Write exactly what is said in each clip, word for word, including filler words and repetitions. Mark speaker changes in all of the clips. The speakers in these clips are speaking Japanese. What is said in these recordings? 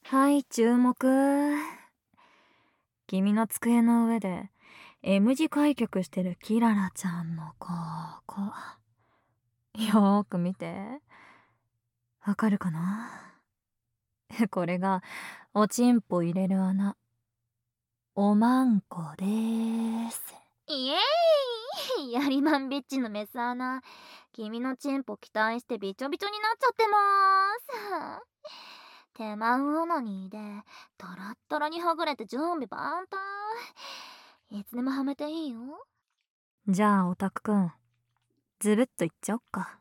Speaker 1: はい、注目。君の机の上で M 字開脚してるキララちゃんのここ。よーく見て。わかるかな？これがおちんぽ入れる穴。おまんこでーす。
Speaker 2: イエーイやりまんビッチのメス穴。君のチンポ期待してびちょびちょになっちゃってまーす。手間うなにでトラットラにはぐれて準備万端。いつでもはめていいよ。
Speaker 1: じゃあオタクくん、ズブッといっちゃおっか。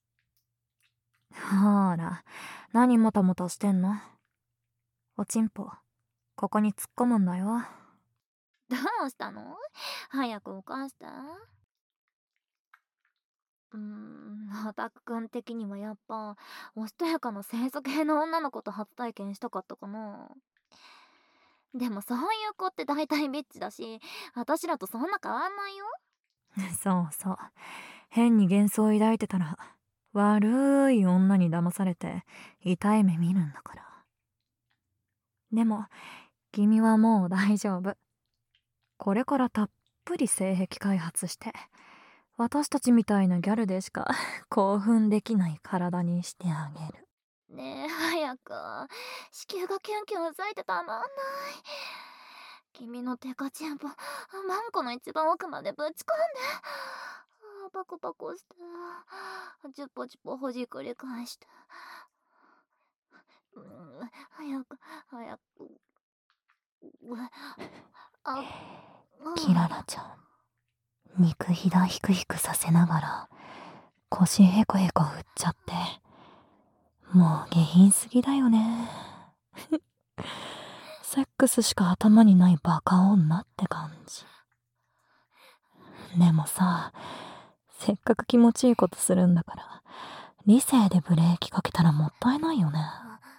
Speaker 1: ほーら、何もたもたしてんの？おちんぽここに突っ込むんだよ。
Speaker 2: どうしたの？早く起かして。うーん、オタクくん的にはやっぱおしとやかな清楚系の女の子と初体験したかったかな。でもそういう子って大体ビッチだし、私らとそんな変わんないよ。
Speaker 1: そうそう。変に幻想を抱いてたら悪い女に騙されて痛い目見るんだから。でも君はもう大丈夫。これからたっぷり性癖開発して私たちみたいなギャルでしか興奮できない体にしてあげる。
Speaker 2: ねえ、早く。子宮がキュンキュン咲いてたまんない。君のテカチンポ、マンコの一番奥までぶち込んで。あーパコパコして。チュポチュポほじくり返して。うん、早く、早く。あ、
Speaker 1: キララちゃん、肉ひだひくひくさせながら腰へこへこ振っちゃって、もう下品すぎだよね。セックスしか頭にないバカ女って感じ。でもさ、せっかく気持ちいいことするんだから理性でブレーキかけたらもったいないよね。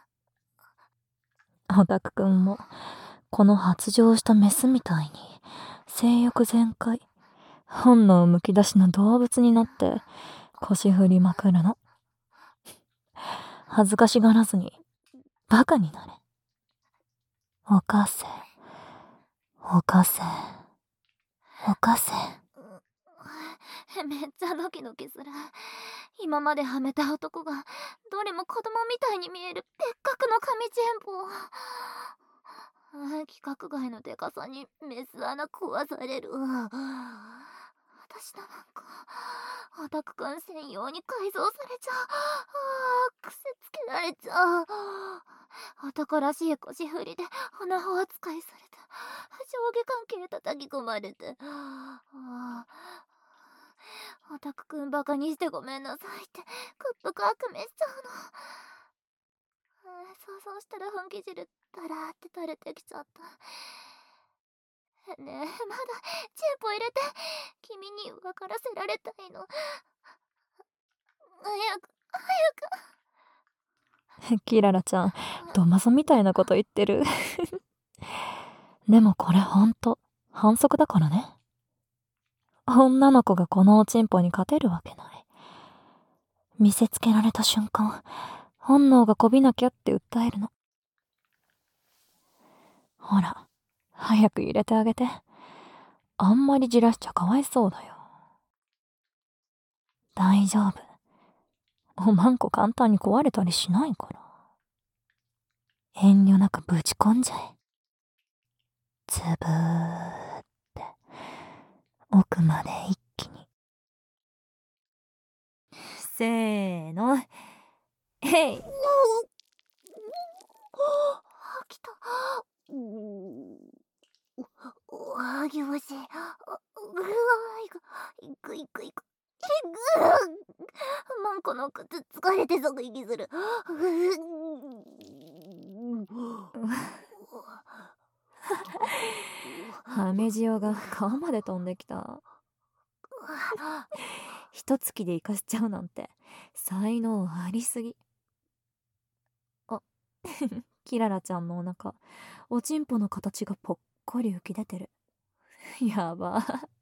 Speaker 1: オタクくんもこの発情したメスみたいに性欲全開、本能むき出しの動物になって腰振りまくるの。恥ずかしがらずにバカになれ。おかせ、おかせ、おかせ。
Speaker 2: めっちゃドキドキする。今まではめた男がどれも子供みたいに見えるでっかくの紙チェンポ。規格外のデカさにメス穴壊される。私だなんかオタクくん専用に改造されちゃう。あー、癖つけられちゃう。男らしい腰振りで鼻穂扱いされて上下関係叩き込まれて、あーオタクくんバカにしてごめんなさいってクップク悪夢しちゃうの。想像したら本気汁ダラーって垂れてきちゃった。ねえ、まだチューポ入れて。君に分からせられたいの。早く
Speaker 1: 早く。キララちゃん、ドマソみたいなこと言ってる。でもこれほんと反則だからね。女の子がこのおちんぽに勝てるわけない。見せつけられた瞬間、本能がこびなきゃって訴えるの。ほら、早く入れてあげて。あんまりじらしちゃかわいそうだよ。大丈夫。おまんこ簡単に壊れたりしないから。遠慮なくぶち込んじゃえ。つぶーって、奥まで一気に。せーの。へい。
Speaker 2: 来た。あぎわしい。うわいくいくいくいく。ぐマンコの靴疲れて即息する。
Speaker 1: ハメジオが顔まで飛んできた。一月で生かしちゃうなんて才能ありすぎ。あ、キララちゃんのお腹、おちんぽの形がぽっこり浮き出てる。やば。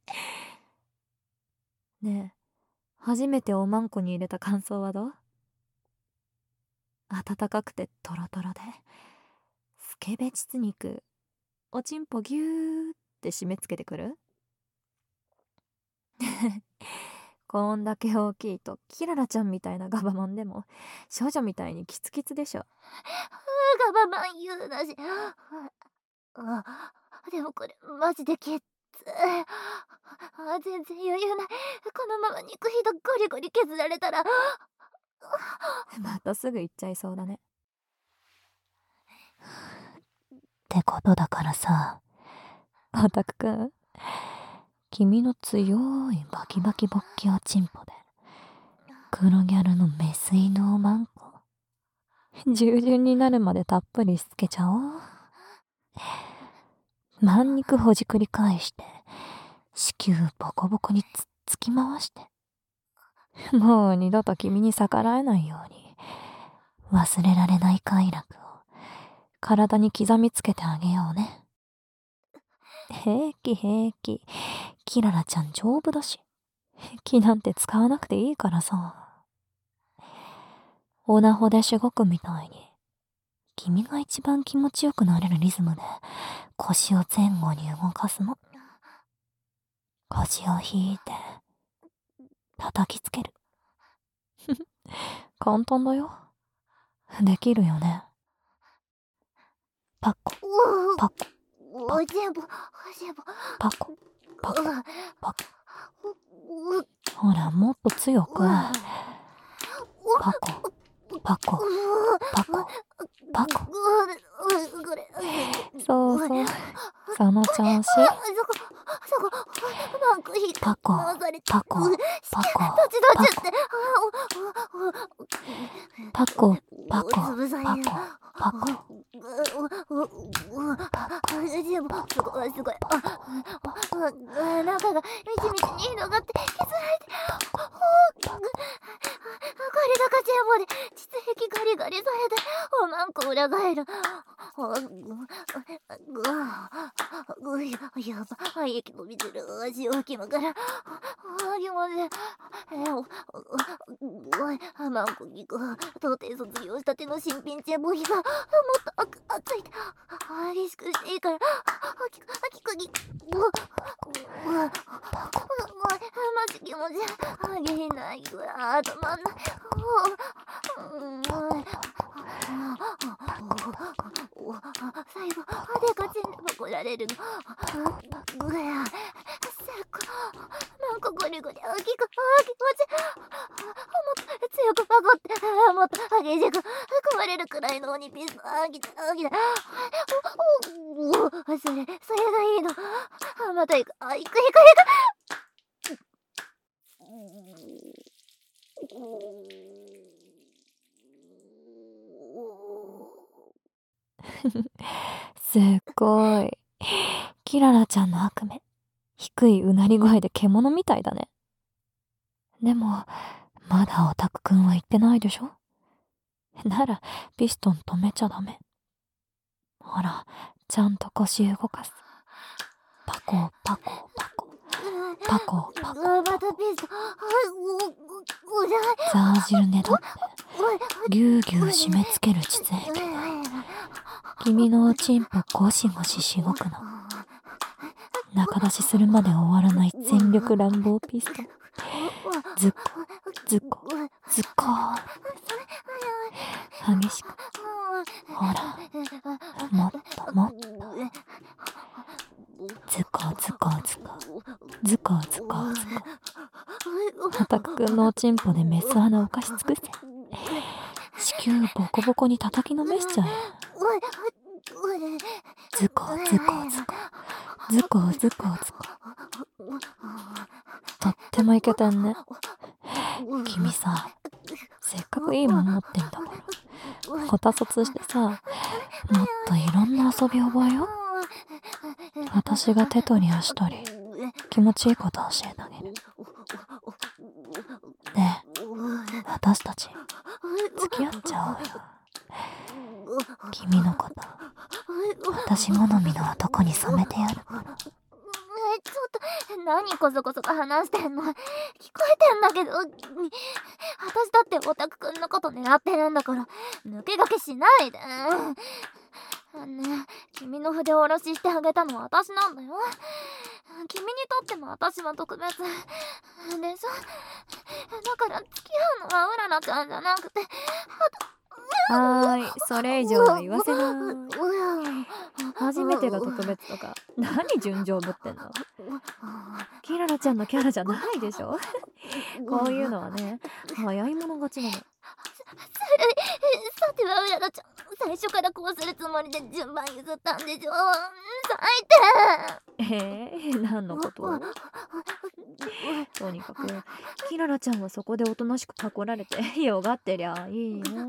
Speaker 1: ねえ、初めておまんこに入れた感想はどう？温かくてトロトロでケベ膣肉おちんぽぎゅーって締め付けてくるこんだけ大きいとキララちゃんみたいなガバマンでも少女みたいにキツキツでしょ。
Speaker 2: ガバマン言うなし。あ、でもこれマジできっつい。あ、全然余裕ない。このまま肉ひどゴリゴリ削られたら
Speaker 1: またすぐ行っちゃいそうだね。
Speaker 3: ってことだからさ、
Speaker 1: オタクくん、君の強いバキバキ勃起おちんぽで黒ギャルのメス犬をマンコ従順になるまでたっぷりしつけちゃおう。
Speaker 3: 満肉ほじくり返して子宮ボコボコにつっつき回して、
Speaker 1: もう二度と君に逆らえないように
Speaker 3: 忘れられない快楽を
Speaker 1: 体に刻みつけてあげようね。平気平気、
Speaker 3: キララちゃん丈夫だし、
Speaker 1: 気なんて使わなくていいからさ。
Speaker 3: オナホでしごくみたいに君が一番気持ちよくなれるリズムで腰を前後に動かすの。腰を引いて叩きつける。
Speaker 1: 簡単だよ。できるよね。
Speaker 3: パコパコ
Speaker 2: おちんぽ、おちんぽ、
Speaker 3: パコパコパコ。ほら、もっと強く。パコパコパコパコ。
Speaker 1: そうそう、その調子。
Speaker 3: パコパコパコパコパコパコパコパコ。
Speaker 2: でもすごいすごい。中がみちみちに広がって削られて、ガリガカチェボで膣壁ガリガリされておまんこ裏返る。うややば、肺液伸びてる。足をきまから気持ちえおおい、あまんこぎく童貞卒業したての新品チェボギがもっとあく熱いて激しくしていいから、あきくあきくぎうわうわマジ気持ちあげない。うわ止まんない。最後でかちんで怒られるの。うわ最高。なんかゴリゴリ大きくあ気持ちもっと強くパコってもっと激しく組まれるくらいの鬼ピースあきたあきた。おおそれそれがいいの。また行くあ行く行く行く。
Speaker 1: すっごい。キララちゃんの悪夢、低いうなり声で獣みたいだね。でもまだオタクくんは言ってないでしょ。ならピストン止めちゃダメ。ほら、ちゃんと腰動かす。パコパコパコパコパコ。
Speaker 2: またピストン。
Speaker 3: ザージルねどってぎゅうぎゅう締め付ける膣壁で君のおちんぽゴシゴシしごくの。中出しするまで終わらない全力乱暴ピストン。ズコズコズコー。激しく。ほら、もっともっと。ズコズコズコズコズコズコ。
Speaker 1: オタクくんのおちんぽでメス穴を貸し尽くせ。子宮ボコボコに叩きのめしちゃえ。
Speaker 3: ズコズコズコ
Speaker 1: ズコズコズコ。とってもイケてんね。君さ、せっかくいいもん持ってんだからこた卒してさ、もっといろんな遊び覚えよ。私が手取り足取り気持ちいいこと教えてあげる。ねえ、私たち付き合っちゃおうよ。君のこと私好みの男に染めてやるから。
Speaker 2: ちょっと何こそこそと話してんの。聞こえてんだけど。私だってオタクくんのこと狙ってるんだから抜け駆けしないで。 ねえ、君の筆下ろししてあげたのは私なんだよ。君にとっても私は特別でしょ。だから付き合うのはうららちゃんじゃなくて、
Speaker 1: はーい、それ以上は言わせない。初めてが特別とか何純情ぶってんの。キララちゃんのキャラじゃないでしょ。こういうのはね、早い者勝ちなの。
Speaker 2: さてはうららちゃん、最初からこうするつもりで順番譲ったんでしょ。最低。
Speaker 1: えー、何のこと？とにかくキララちゃんはそこでおとなしくパコられてよがってりゃいいの。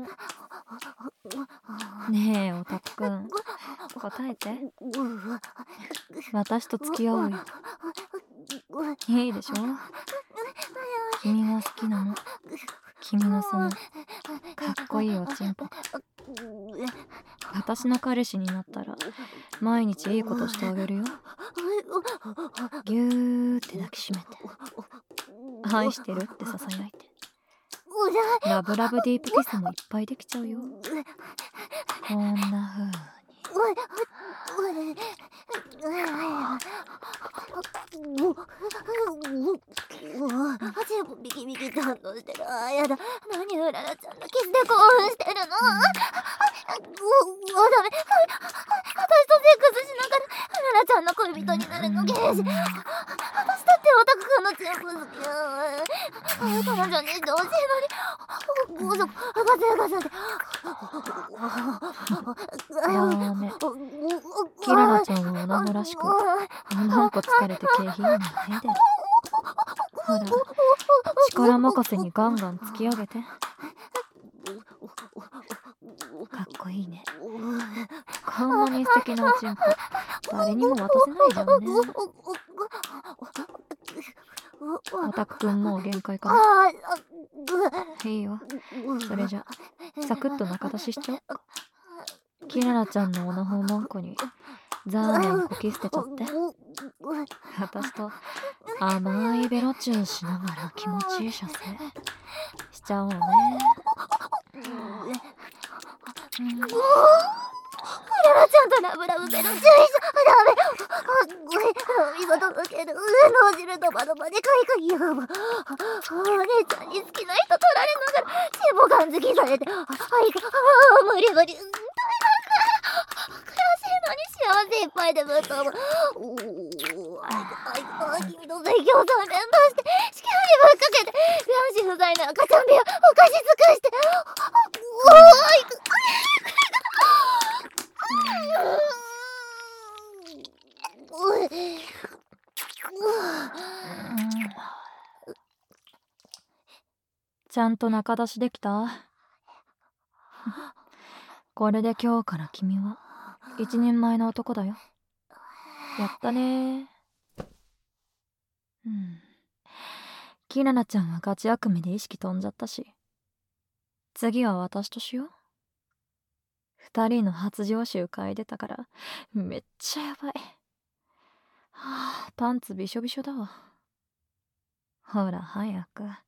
Speaker 1: ねえオタクくん、答えて。私と付き合おうよ。いいでしょ。君は好きなの。君のそのかっこいいおちんぽ。私の彼氏になったら毎日いいことしてあげるよ。ぎゅーって抱きしめて、愛してるってささやいて、ラブラブディープキスもいっぱいできちゃうよ。こんな風に。
Speaker 2: 全部ビキビキって反応してる。あ、やだ。何うららちゃんのキスで興奮してるの。うわ、ダメ。私とセックスしながらうららちゃんの恋人になるのゲージ。私だってオタクくんのチンポ好きよ。彼女にしてほしいのに。ゴソガセガセで。
Speaker 1: ダメ。キララちゃんは女らしくなんか疲れて景品に変でる。ほら、力任せにガンガン突き上げて。かっこいいね。こんなに素敵なおちんぽ誰にも渡せないじゃんね。オタクくんもう限界かな。いいよ、それじゃサクッと中出ししちゃおっか。キララちゃんのオナホーマンコにザーメンこき捨てちゃって、私と甘いベロチューしながら気持ちいい射精しちゃおうね。
Speaker 2: うららちゃんとラブラブベロチューしちゃダメ。見事抜ける。脳汁ドバドバでかいかぎやば。お姉ちゃんに好きな人取られながらチェボ感づきされて、あいか、あ無理無理。幸せいっぱいでぶっ飛ぶ。おお、あいあい君と最強さん連動して地球にぶっかけて卵子不在の赤ちゃん部屋お菓子尽くして、おおあいく
Speaker 1: ちゃんと中出しできた？これで今日から君は一人前の男だよ。やったね。うん。キララちゃんはガチ悪夢で意識飛んじゃったし、次は私としよう。二人の発情臭嗅いでたからめっちゃやばい。はあ、パンツびしょびしょだわ。ほら早く。ん？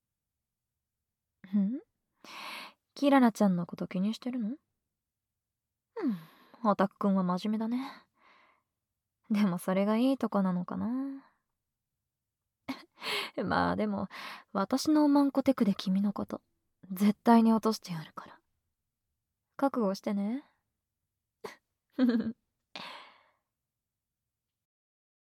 Speaker 1: キララちゃんのこと気にしてるの？うん、オタクくんは真面目だね。でもそれがいいとこなのかな。まあでも私のおまんこテクで君のこと絶対に落としてやるから覚悟してね。